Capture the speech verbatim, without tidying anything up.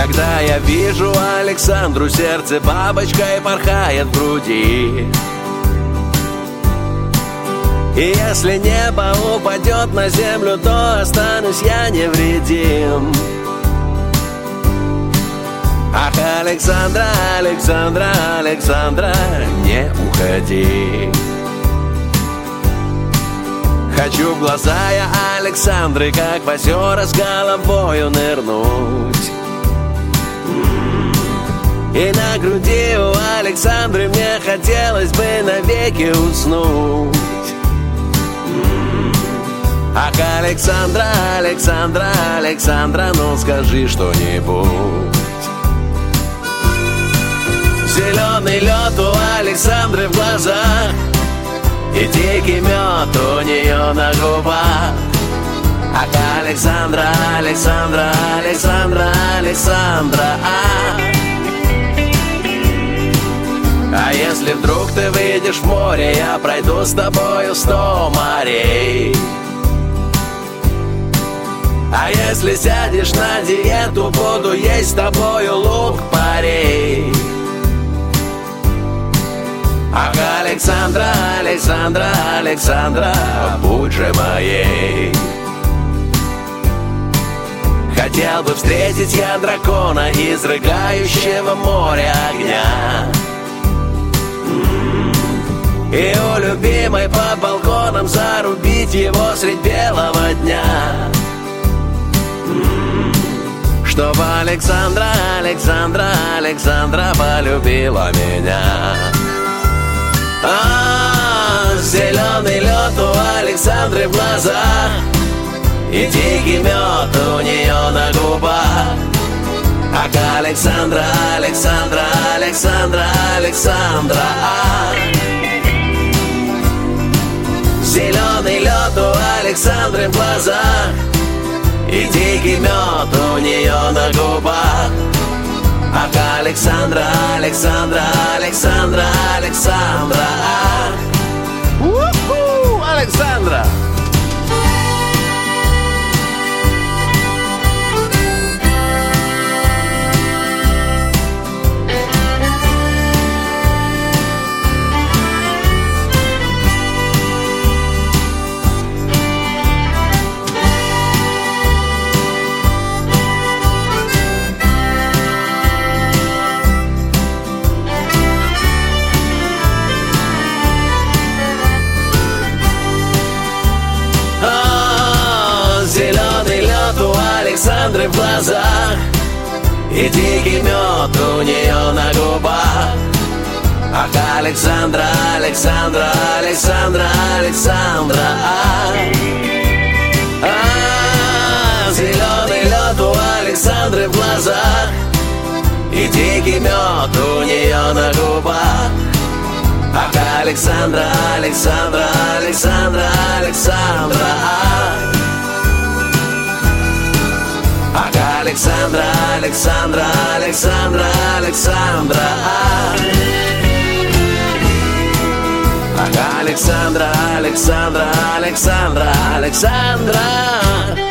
Когда я вижу Александру, сердце бабочкой порхает в груди. И если небо упадет на землю, то останусь я невредим. Ах, Александра, Александра, Александра, не уходи. Хочу в глаза я Александры, как в озера, с головою нырнуть. И на груди у Александры мне хотелось бы навеки уснуть. Ах, Александра, Александра, Александра, ну скажи что-нибудь. Зеленый лед у Александры в глазах и дикий мед у нее на губах. Ах, Александра, Александра, Александра, Александра, а. А если вдруг ты выйдешь в море, я пройду с тобою сто морей. А если сядешь на диету, буду есть с тобою лук-порей. Ах, Александра, Александра, Александра, будь же моей. Хотел бы встретить я дракона, изрыгающего море огня. И у любимой под балконом зарубить его средь белого дня. Чтоб Александра, Александра, Александра полюбила меня. А, зеленый лед у Александры в глазах и дикий мед у нее на губах. Ах, Александра, Александра, Александра, Александра, а. Зеленый лед у Александры в глазах и дикий мед у нее на губах. Ах, Александра, Александра, Александра, Александра, у-ху, Александра. Александры в глазах и дикий мед у нее на губах. Ах, Александра, Александра, Александра, Александра, а. А, зеленый лед у Александры в глазах и дикий мед у нее на губах. Ах, Александра, Александра, Александра, Александра, а. Ах, Александра, Александра, Александра, Александра, ах, Александра, Александра, Александра, Александра.